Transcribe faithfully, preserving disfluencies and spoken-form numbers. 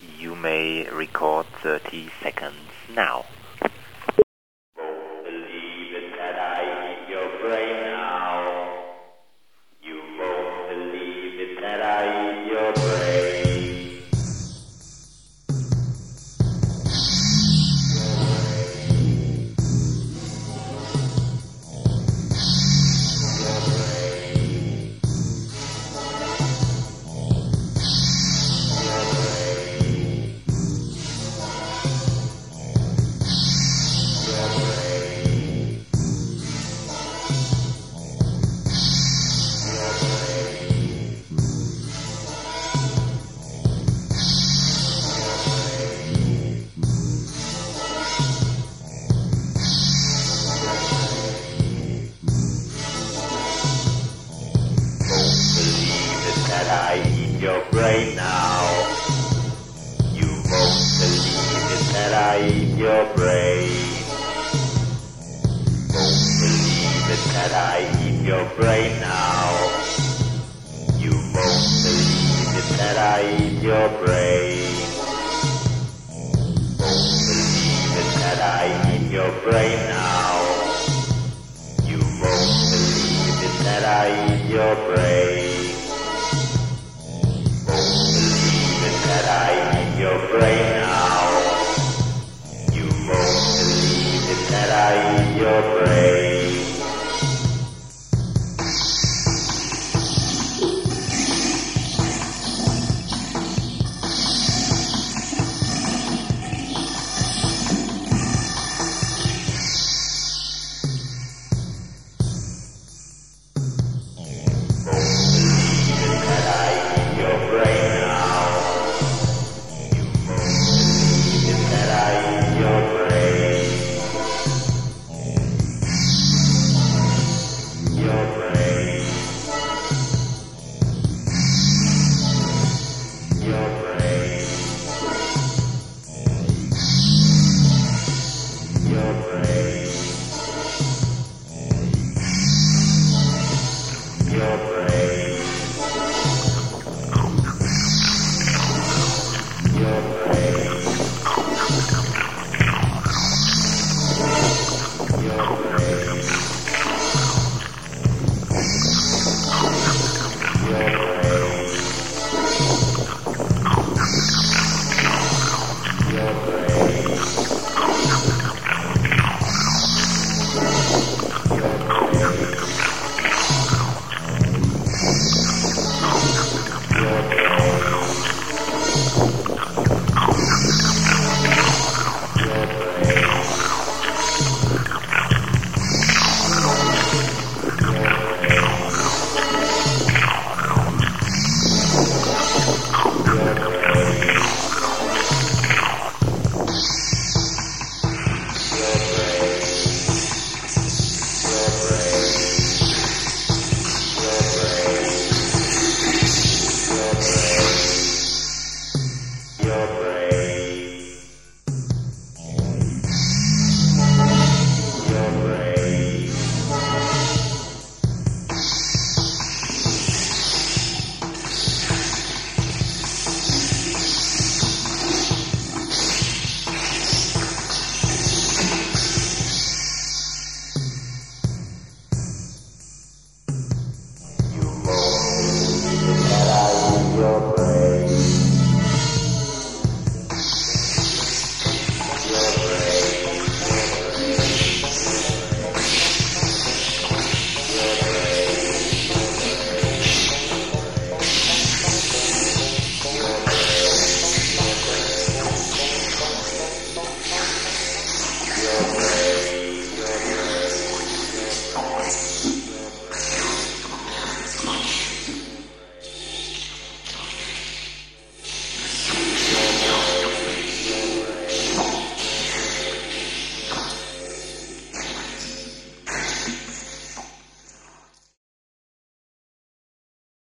You may record thirty seconds now. Won't believe it that I eat your brain now. You won't believe it that I eat your brain. That I eat your brain now. You won't believe it that I eat your brain. Won't believe it that I eat your brain now. You won't believe it that I eat your brain. Won't believe it that I eat your brain now. You won't believe it that I eat your brain. That I eat your brain now. You won't believe it that I eat your brain.